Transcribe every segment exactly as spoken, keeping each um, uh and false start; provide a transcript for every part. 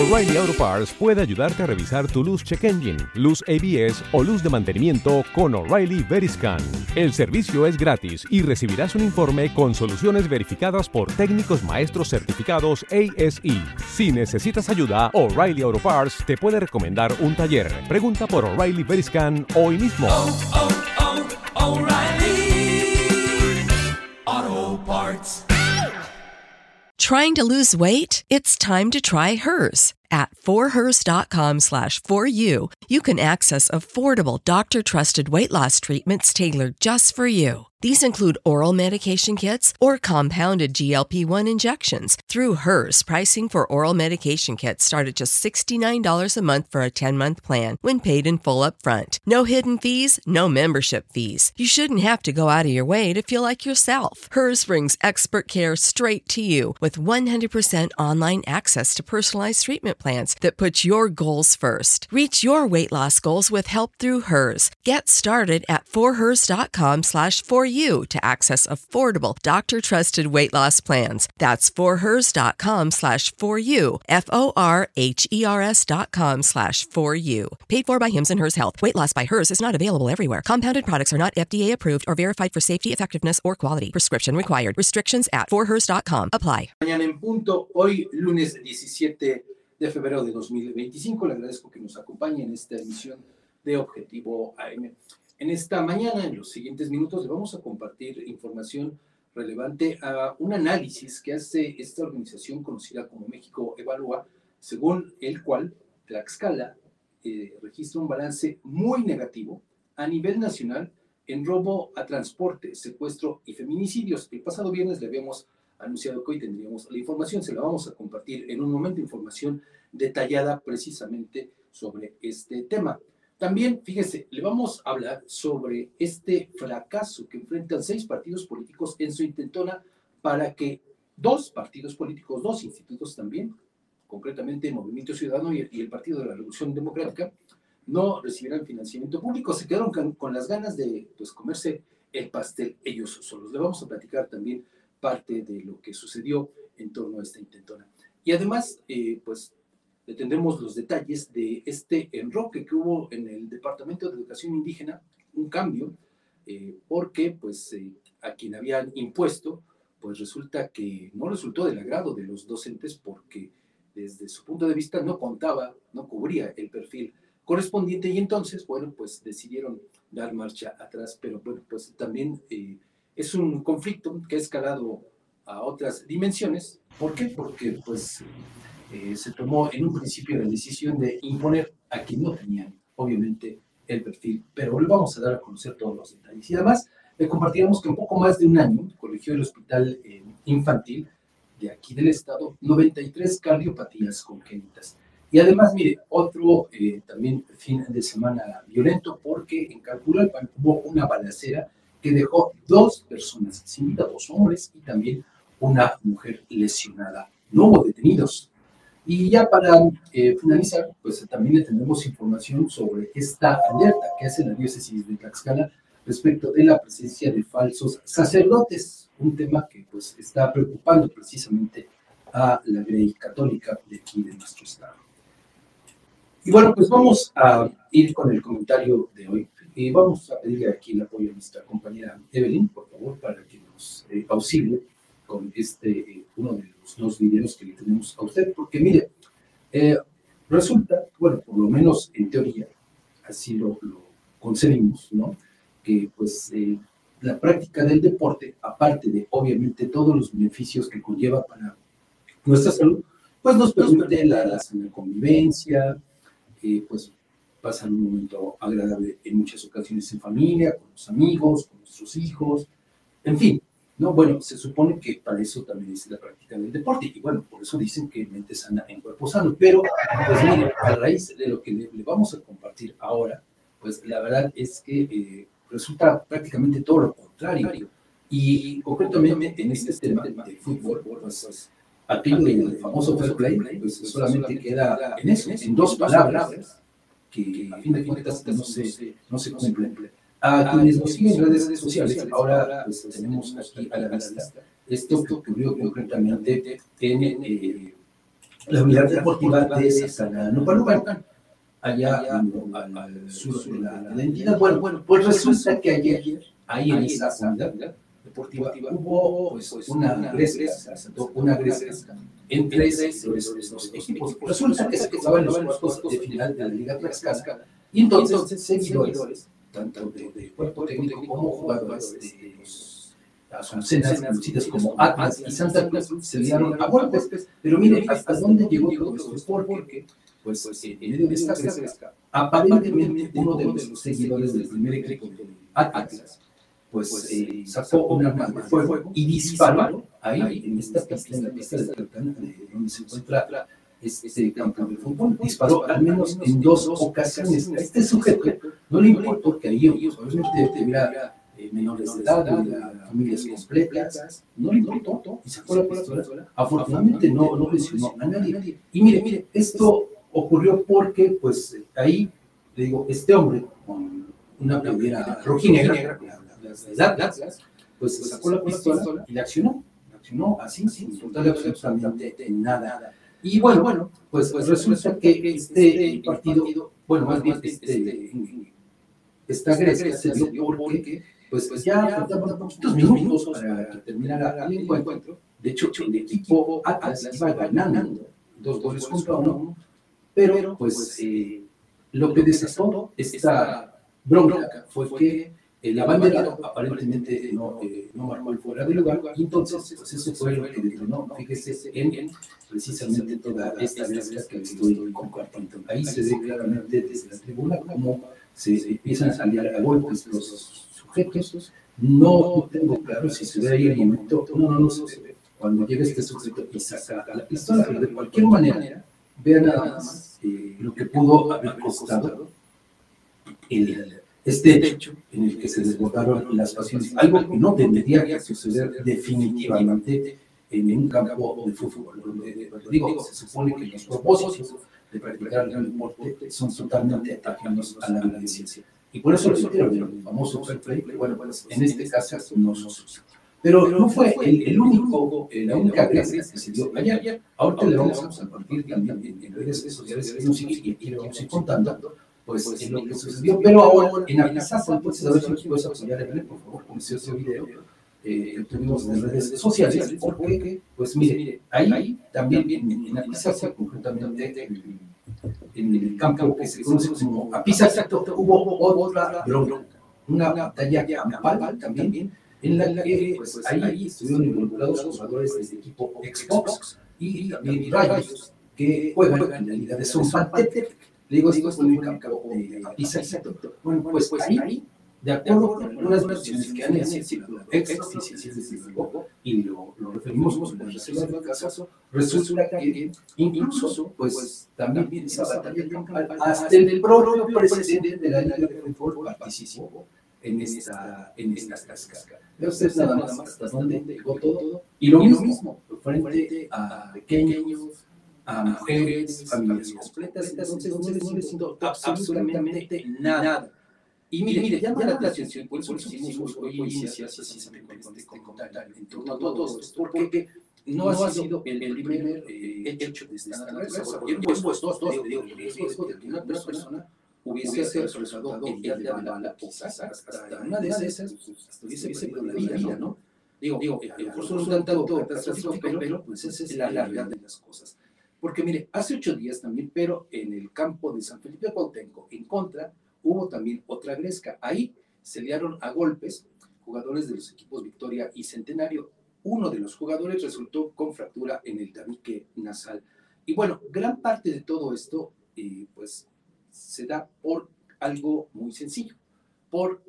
O'Reilly Auto Parts puede ayudarte a revisar tu luz check engine, luz A B S o luz de mantenimiento con O'Reilly Veriscan. El servicio es gratis y recibirás un informe con soluciones verificadas por técnicos maestros certificados A S E. Si necesitas ayuda, O'Reilly Auto Parts te puede recomendar un taller. Pregunta por O'Reilly Veriscan hoy mismo. Oh, oh, oh, O'Reilly Auto Parts. Trying to lose weight? It's time to try Hers. At forhers.com slash for you, you can access affordable doctor-trusted weight loss treatments tailored just for you. These include oral medication kits or compounded G L P one injections. Through Hers, pricing for oral medication kits start at just sixty-nine dollars a month for a ten-month plan when paid in full upfront. No hidden fees, no membership fees. You shouldn't have to go out of your way to feel like yourself. Hers brings expert care straight to you with one hundred percent online access to personalized treatment plans that put your goals first. Reach your weight loss goals with help through Hers. Get started at forhers.com slash for you to access affordable doctor-trusted weight loss plans. That's forhers.com slash for you, F-O-R-H-E-R-S dot com slash for you. Paid for by Hims and Hers Health. Weight loss by Hers is not available everywhere. Compounded products are not F D A approved or verified for safety, effectiveness, or quality. Prescription required. Restrictions at forhers dot com apply. Mañana en punto, hoy lunes diecisiete de febrero de dos mil veinticinco. Le agradezco que nos acompañe en esta emisión de Objetivo A M. En esta mañana, en los siguientes minutos, le vamos a compartir información relevante a un análisis que hace esta organización conocida como México Evalúa, según el cual Tlaxcala eh, registra un balance muy negativo a nivel nacional en robo a transporte, secuestro y feminicidios. El pasado viernes le habíamos anunciado que hoy tendríamos la información, se la vamos a compartir en un momento, información detallada precisamente sobre este tema. También, fíjese, le vamos a hablar sobre este fracaso que enfrentan seis partidos políticos en su intentona para que dos partidos políticos, dos institutos también, concretamente Movimiento Ciudadano y el, y el Partido de la Revolución Democrática, no recibieran financiamiento público. Se quedaron con, con las ganas de pues, comerse el pastel ellos solos. Le vamos a platicar también parte de lo que sucedió en torno a esta intentona. Y además, eh, pues, le tendremos los detalles de este enroque que hubo en el Departamento de Educación Indígena, un cambio, eh, porque pues eh, a quien habían impuesto, pues resulta que no resultó del agrado de los docentes porque desde su punto de vista no contaba, no cubría el perfil correspondiente y entonces, bueno, pues decidieron dar marcha atrás, pero bueno, pues también eh, es un conflicto que ha escalado a otras dimensiones. ¿Por qué? Porque pues eh, se tomó en un principio la decisión de imponer a quien no tenían, obviamente, el perfil, pero le vamos a dar a conocer todos los detalles. Y además, le compartiremos que en poco más de un año corrigió el hospital eh, infantil de aquí del estado noventa y tres cardiopatías congénitas. Y además, mire, otro eh, también fin de semana violento porque en Calpulalpan hubo una balacera que dejó dos personas sin vida, dos hombres y también una mujer lesionada. No hubo detenidos. Y ya para eh, finalizar, pues también le tendremos información sobre esta alerta que hace la diócesis de Tlaxcala respecto de la presencia de falsos sacerdotes, un tema que pues está preocupando precisamente a la Grey Católica de aquí de nuestro estado. Y bueno, pues vamos a ir con el comentario de hoy y vamos a pedirle aquí el apoyo a nuestra compañera Evelyn, por favor, para que nos eh, auxilie con este, eh, uno de los dos videos que le tenemos a usted, porque mire, eh, resulta, bueno, por lo menos en teoría, así lo, lo concebimos, ¿no? Que pues eh, la práctica del deporte, aparte de obviamente todos los beneficios que conlleva para nuestra salud, pues nos permite la, la sana convivencia, eh, pues pasar un momento agradable en muchas ocasiones en familia, con los amigos, con nuestros hijos, en fin. No, bueno, se supone que para eso también es la práctica del deporte, y bueno, por eso dicen que mente sana en cuerpo sano, pero, pues mire, a raíz de lo que le, le vamos a compartir ahora, pues la verdad es que eh, resulta prácticamente todo lo contrario, y concretamente en este tema de fútbol, pues aquello del famoso fair play, pues solamente queda en eso, en dos palabras, que a fin de cuentas no se, no se cumplen. A quienes nos siguen en redes sociales, ahora pues tenemos aquí a la vista esto que ocurrió concretamente en, eh, la unidad deportiva de Zacatlán, allá al, al sur de la, de la entidad. Bueno, bueno, pues resulta que ayer, ahí en esa unidad deportiva, hubo pues, una gresca, una gresca entre los, los equipos. Resulta que se jugaban los cuartos de final de la Liga Tlaxcala, y entonces seguidores, tanto del cuerpo técnico como jugadores de los Azucenas, conocidas como Atlas y Santa Cruz, se liaron a golpes. Pero mire, ¿hasta dónde llegó todo esto? Porque, pues, en medio de esta gresca, aparentemente uno de los seguidores del primer equipo de Atlas, pues, eh, sacó un arma de fuego y disparó ahí, en esta pista, en la pista de Tlalpan, donde se encuentra este campo de fútbol. Disparó al menos en dos ocasiones. A este sujeto no le importó que ahí, obviamente, tuviera Eh, menores de edad, de familias completas, no le importó y sacó la pistola. Afortunadamente no, no lesionó a nadie. Y mire, mire, esto ocurrió porque, pues, ahí, le digo, este hombre con una playera rojinegra, de edad, pues sacó la pistola y la accionó, la accionó así, sin importarle absolutamente nada. Y bueno, bueno, pues, pues resulta que este partido, bueno, más bien este, esta gresca se dio porque Pues, pues ya faltaban poquitos minutos para que terminara el encuentro. De hecho, el equipo Atlas iba ganando dos goles contra uno, pero pues eh, lo que desató esta bronca fue que el abanderado aparentemente no, eh, no marcó el fuera de lugar, y entonces pues eso fue lo que detonó, fíjese, en precisamente toda esta gresca que estoy compartiendo. Ahí se ve claramente desde la tribuna cómo se empiezan a salir a golpes los sujetos. No tengo claro si se ve ahí el momento, no, no, no se ve. Cuando llega este sujeto y saca la pistola, pero de cualquier manera, vean nada más eh, lo que pudo haber costado el, este hecho en el que se desbordaron las pasiones. Algo que no tendría que suceder definitivamente en un campo de fútbol, donde, digo, se supone que los propósitos de practicar el deporte son totalmente ajenos a la violencia. Y por eso lo quiero el famoso fair play, bueno, pues en este caso no sucedió. Pero no fue el, el único, eh, la única gresca que se dio ayer. Ahorita le vamos a compartir también en, en redes sociales que nos siguen y le vamos a ir contando, pues, en lo que sucedió. Pero ahora, en Apizaco, entonces, a ver si nos puedes apoyar, Evelyn, por favor, con ese otro video eh, que tuvimos en redes sociales, porque, pues mire, ahí también en, en Apizaco, concretamente en, en el campo que se conoce como Apizaco, hubo otra bronca, una batalla campal también, en la que pues, ahí estuvieron involucrados jugadores del equipo Xbox y también Rayos, que juegan en la liga de Zompantepec. Le digo, esto fue en el campo de Apizaco. Bueno, pues ahí, de acuerdo con algunas versiones que han en el círculo extraoficial, y lo, lo referimos como la reserva del caso, resulta que incluso, pues, también esa batalla campal, hasta el propio presidente de la liga de fútbol participó en esta, en esta cascada. Vea usted nada más hasta dónde llegó todo. Y lo mismo, frente a pequeños, a mujeres, familias completas, entonces no les siento absolutamente nada. Y mire, mire, llama la atención, por eso hicimos hoy iniciar precisamente con este comentario en torno a todo esto, porque no ha sido el primer hecho de esta naturaleza. Y pues dos, dos, dos, digo, el riesgo de que una persona hubiese resultado el día de la bala, quizás hasta una de esas hubiese perdido la vida, ¿no? Digo, digo, a lo mejor solo un tanto catastrófico, pero, pero pues esa es la realidad de las cosas. Porque mire, hace ocho días también, pero en el campo de San Felipe Cuauhtémoc, en contra, hubo también otra gresca. Ahí se liaron a golpes jugadores de los equipos Victoria y Centenario. Uno de los jugadores resultó con fractura en el tabique nasal. Y bueno, gran parte de todo esto, eh, pues, se da por algo muy sencillo, por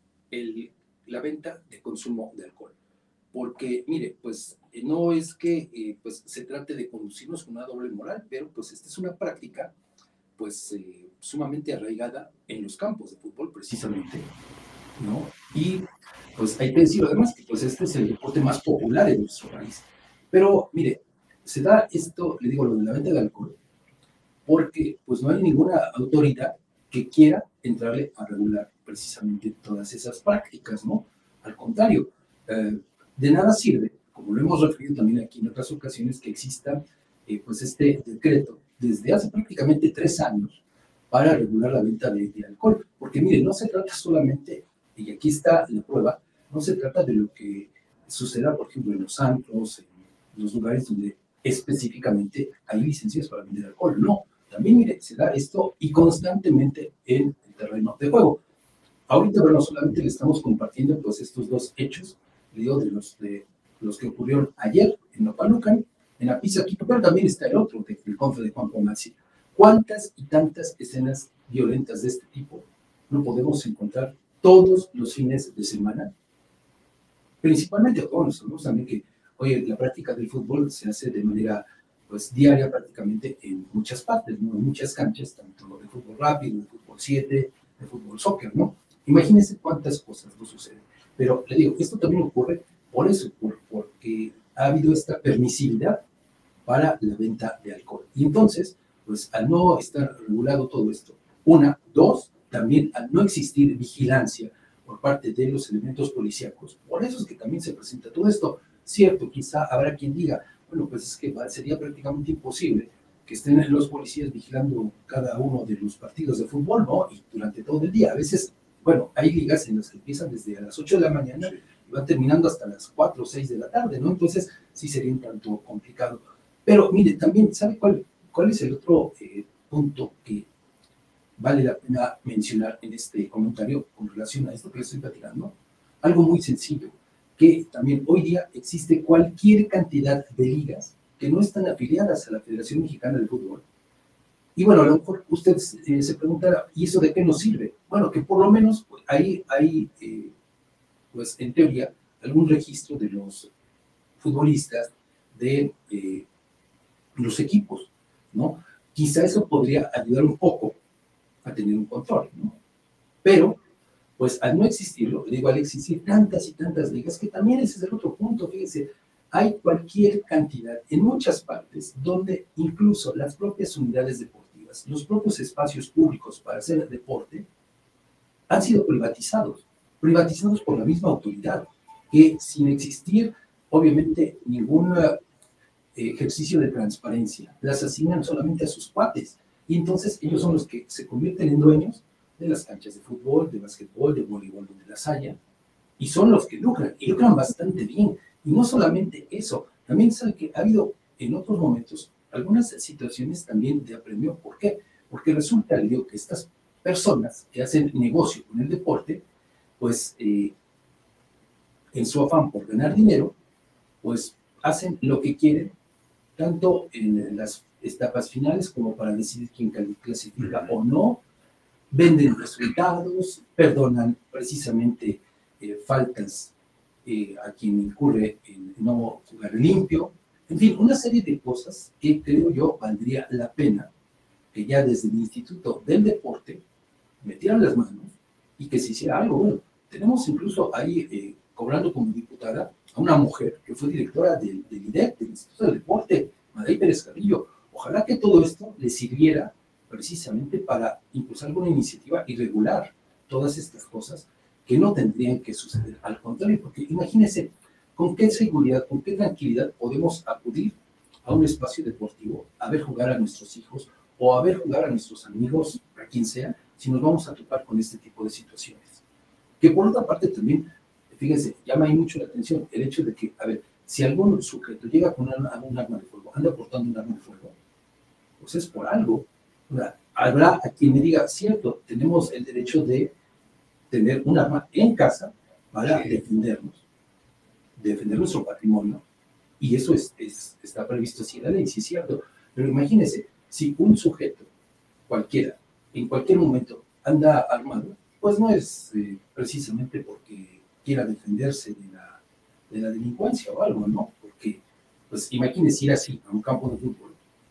el, la venta de consumo de alcohol. Porque, mire, pues no es que eh, pues, se trate de conducirnos con una doble moral, pero pues esta es una práctica pues eh, sumamente arraigada en los campos de fútbol precisamente, ¿no? Y pues hay que decir además que pues este es el deporte más popular en nuestro país. Pero, mire, se da esto, le digo, lo de la venta de alcohol, porque pues no hay ninguna autoridad que quiera entrarle a regular precisamente todas esas prácticas, ¿no? Al contrario, eh, de nada sirve, como lo hemos referido también aquí en otras ocasiones, que exista eh, pues este decreto desde hace prácticamente tres años para regular la venta de, de alcohol. Porque mire, no se trata solamente, y aquí está la prueba, no se trata de lo que suceda, por ejemplo, en los antros, en los lugares donde específicamente hay licencias para vender alcohol. No, también mire, se da esto y constantemente en el terreno de juego. Ahorita, bueno, solamente le estamos compartiendo pues estos dos hechos, le digo, de los, de los que ocurrieron ayer en Nopalucan, en la pizza Quito, pero también está el otro, de, el confe de Juan Pomacia. ¿Cuántas y tantas escenas violentas de este tipo no podemos encontrar todos los fines de semana? Principalmente jóvenes, sabemos también que, oye, la práctica del fútbol se hace de manera pues diaria prácticamente en muchas partes, ¿no? En muchas canchas, tanto de fútbol rápido, de fútbol siete, de fútbol soccer, ¿no? Imagínense cuántas cosas no suceden. Pero le digo, esto también ocurre por eso, por, porque ha habido esta permisividad para la venta de alcohol. Y entonces, pues al no estar regulado todo esto, una, dos, también al no existir vigilancia por parte de los elementos policíacos, por eso es que también se presenta todo esto. Cierto, quizá habrá quien diga, bueno, pues es que sería prácticamente imposible que estén los policías vigilando cada uno de los partidos de fútbol, ¿no? Y durante todo el día. A veces, bueno, hay ligas en las que empiezan desde a las ocho de la mañana y van terminando hasta las cuatro o seis de la tarde, ¿no? Entonces, sí sería un tanto complicado. Pero, mire, también, ¿sabe cuál, cuál es el otro eh, punto que vale la pena mencionar en este comentario con relación a esto que les estoy platicando? Algo muy sencillo, que también hoy día existe cualquier cantidad de ligas que no están afiliadas a la Federación Mexicana de Fútbol. Y bueno, a lo mejor usted eh, se preguntará, ¿y eso de qué nos sirve? Bueno, que por lo menos pues, ahí hay, eh, pues en teoría, algún registro de los futbolistas, de eh, los equipos, ¿no? Quizá eso podría ayudar un poco a tener un control, ¿no? Pero, pues al no existirlo, digo, al existir tantas y tantas ligas, que también ese es el otro punto, fíjense, hay cualquier cantidad en muchas partes donde incluso las propias unidades deportivas, los propios espacios públicos para hacer deporte, han sido privatizados, privatizados por la misma autoridad, que sin existir, obviamente, ningún eh, ejercicio de transparencia, las asignan solamente a sus cuates, y entonces ellos son los que se convierten en dueños de las canchas de fútbol, de básquetbol, de voleibol, donde las haya, y son los que lucran, y lucran bastante bien. Y no solamente eso, también sabe que ha habido en otros momentos algunas situaciones también de apremio. ¿Por qué? Porque resulta, digo, que estas personas que hacen negocio con el deporte, pues eh, en su afán por ganar dinero, pues hacen lo que quieren, tanto en las etapas finales como para decidir quién clasifica o no, venden resultados, perdonan precisamente eh, faltas eh, a quien incurre en no jugar limpio, en fin, una serie de cosas que creo yo valdría la pena que ya desde el Instituto del Deporte metieran las manos y que se hiciera algo. Bueno, tenemos incluso ahí eh, cobrando como diputada a una mujer que fue directora del, del I D E C, del Instituto del Deporte, Madrid Pérez Carrillo. Ojalá que todo esto le sirviera precisamente para impulsar alguna iniciativa y regular todas estas cosas que no tendrían que suceder. Al contrario, porque imagínense con qué seguridad, con qué tranquilidad podemos acudir a un espacio deportivo a ver jugar a nuestros hijos o a ver jugar a nuestros amigos, a quien sea, si nos vamos a topar con este tipo de situaciones. Que por otra parte también, fíjense, llama ahí mucho la atención el hecho de que, a ver, si algún sujeto llega con una, un arma de fuego, anda portando un arma de fuego, pues es por algo. O sea, habrá a quien me diga, cierto, tenemos el derecho de tener un arma en casa para defendernos, defender nuestro patrimonio, y eso es, es, está previsto así en la ley, sí es cierto. Pero imagínense, si un sujeto cualquiera, en cualquier momento, anda armado, pues no es eh, precisamente porque quiera defenderse de la, de la delincuencia o algo, ¿no? Porque, pues imagínense ir así a un campo de fútbol.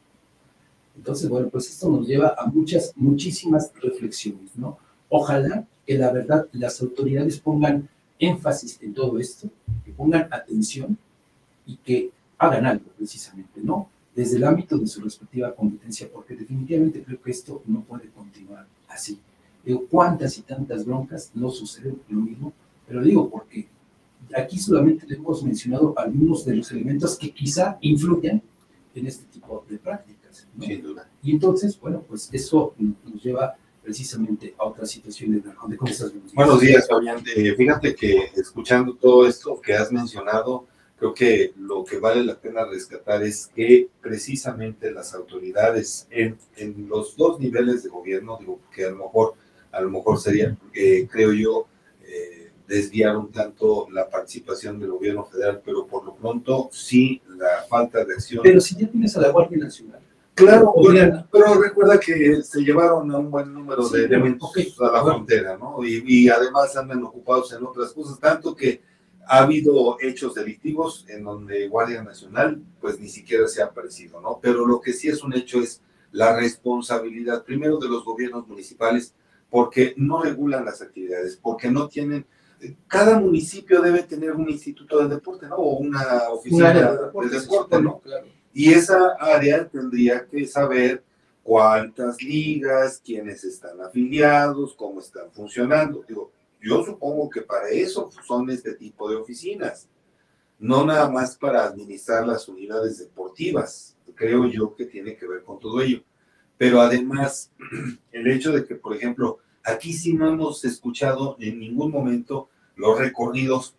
Entonces, bueno, pues esto nos lleva a muchas, muchísimas reflexiones, ¿no? Ojalá que la verdad las autoridades pongan énfasis en todo esto, que pongan atención y que hagan algo precisamente, ¿no? Desde el ámbito de su respectiva competencia, porque definitivamente creo que esto no puede continuar así. Digo, cuántas y tantas broncas no suceden lo mismo, pero digo porque aquí solamente le hemos mencionado algunos de los elementos que quizá influyan en este tipo de prácticas, ¿no? Sin duda. Y entonces, bueno, pues eso nos lleva precisamente a otras situaciones. ¿De cómo estás? Buenos días, Fabián. Eh, fíjate que escuchando todo esto que has mencionado, creo que lo que vale la pena rescatar es que precisamente las autoridades en, en los dos niveles de gobierno, digo que a lo mejor, a lo mejor sería, eh, creo yo, eh, desviar un tanto la participación del gobierno federal, pero por lo pronto sí la falta de acción. Pero si ya tienes a la Guardia Nacional. Claro, bueno, pero recuerda que se llevaron a un buen número sí, de elementos okay, a la bueno. frontera, ¿no? Y, y además andan ocupados en otras cosas, tanto que ha habido hechos delictivos en donde Guardia Nacional pues ni siquiera se ha aparecido, ¿no? Pero lo que sí es un hecho es la responsabilidad, primero de los gobiernos municipales, porque no regulan las actividades, porque no tienen, cada municipio debe tener un instituto de deporte, ¿no? O una oficina de deporte, de deporte ¿no? Claro. Y esa área tendría que saber cuántas ligas, quiénes están afiliados, cómo están funcionando. Digo, yo supongo que para eso son este tipo de oficinas, no nada más para administrar las unidades deportivas. Creo yo que tiene que ver con todo ello. Pero además, el hecho de que, por ejemplo, aquí sí no hemos escuchado en ningún momento los recorridos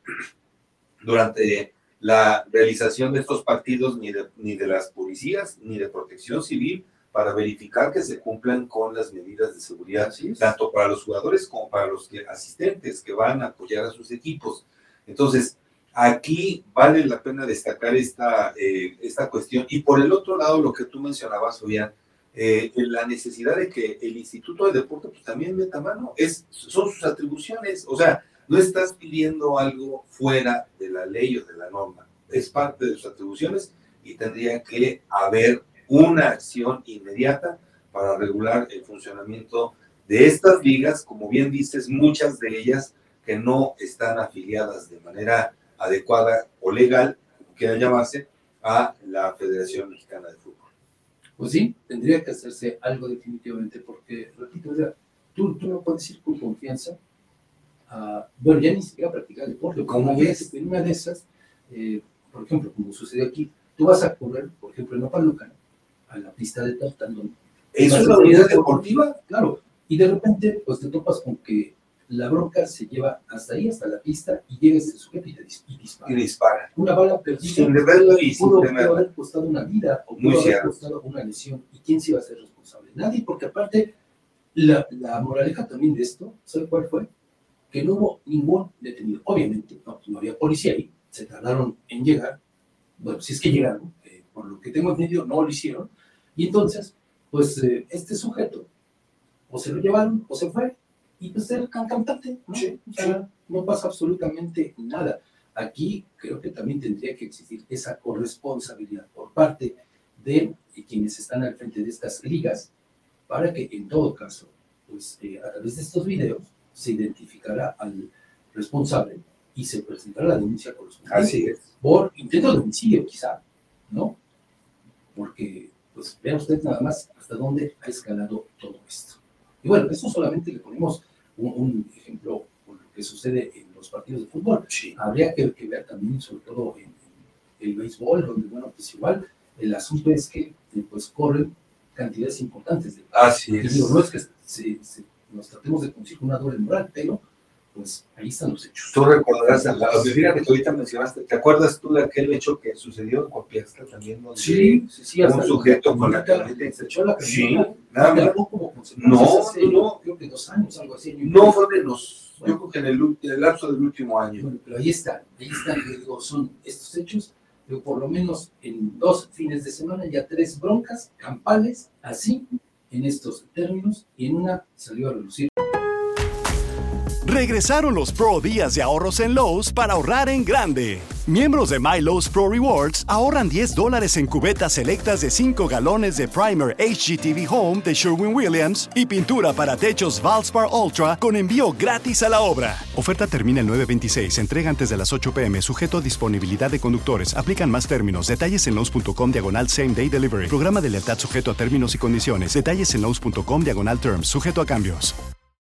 durante la realización de estos partidos ni de, ni de las policías, ni de protección civil, para verificar que se cumplan con las medidas de seguridad, tanto para los jugadores como para los que, asistentes que van a apoyar a sus equipos. Entonces, aquí vale la pena destacar esta, eh, esta cuestión. Y por el otro lado, lo que tú mencionabas, Fabián, eh, la necesidad de que el Instituto de Deporte pues, también meta mano, es, son sus atribuciones, o sea, no estás pidiendo algo fuera de la ley o de la norma, es parte de sus atribuciones y tendría que haber una acción inmediata para regular el funcionamiento de estas ligas, como bien dices, muchas de ellas que no están afiliadas de manera adecuada o legal, como quiera llamarse, a la Federación Mexicana de Fútbol. Pues sí, tendría que hacerse algo definitivamente, porque, repito, o sea, tú, tú no puedes ir con confianza a, bueno, ya ni siquiera practicar deporte, como ves, en una de esas, eh, por ejemplo, como sucedió aquí, tú vas a correr, por ejemplo, en Opalucan, a la pista de Tartán. ¿Es una unidad deportiva? Claro, y de repente, pues te topas con que la bronca se lleva hasta ahí, hasta la pista, y llega este sujeto y, y dispara. Y dispara. Una bala perdida. Sin deberlo y sin pudo, temerlo. pudo haber costado una vida, o pudo Muy haber cierto. costado una lesión. ¿Y quién se iba a ser responsable? Nadie, porque aparte, la, la moraleja también de esto, ¿sabe cuál fue? Que no hubo ningún detenido. Obviamente, no, no había policía ahí, se tardaron en llegar. Bueno, si es que llegaron, eh, por lo que tengo entendido, no lo hicieron. Y entonces, pues, eh, este sujeto, o se lo llevaron, o se fue, y pues era cantante, ¿no? Sí, o sea, sí. No pasa absolutamente nada. Aquí creo que también tendría que existir esa corresponsabilidad por parte de quienes están al frente de estas ligas, para que en todo caso, pues, eh, a través de estos videos, se identificará al responsable y se presentará la denuncia correspondiente. Así es. Por intento de homicidio, quizá, ¿no? Porque, pues, vea usted nada más hasta dónde ha escalado todo esto. Y bueno, eso solamente le ponemos un, un ejemplo con lo que sucede en los partidos de fútbol. Sí. Habría que, que ver también, sobre todo en, en el béisbol, donde, bueno, pues igual el asunto es que, pues, corren cantidades importantes de... Así es. Y digo, no es que se, se, nos tratemos de conseguir una doble moral, pero pues ahí están los hechos. Tú recordarás, fíjate que ahorita mencionaste, ¿te acuerdas tú de aquel hecho que sucedió en Copiasca también? Donde sí, sí, sí. Un sujeto con la camioneta se echó la camioneta. Sí, nada más. No, hace, no, creo que dos años, algo así. No, fue menos. Bueno, yo creo que en el, en el lapso del último año. Bueno, pero ahí están, ahí están, digo, son estos hechos. Yo por lo menos en dos fines de semana ya tres broncas campales, así, en estos términos, y en una salió a relucir. Regresaron los Pro Días de ahorros en Lowe's para ahorrar en grande. Miembros de My Lowe's Pro Rewards ahorran diez dólares en cubetas selectas de cinco galones de Primer H G T V Home de Sherwin-Williams y pintura para techos Valspar Ultra con envío gratis a la obra. Oferta termina el nueve veintiséis. Entrega antes de las ocho p m Sujeto a disponibilidad de conductores. Aplican más términos. Detalles en Lowe's.com diagonal Same Day Delivery. Programa de lealtad sujeto a términos y condiciones. Detalles en Lowe's.com diagonal Terms. Sujeto a cambios.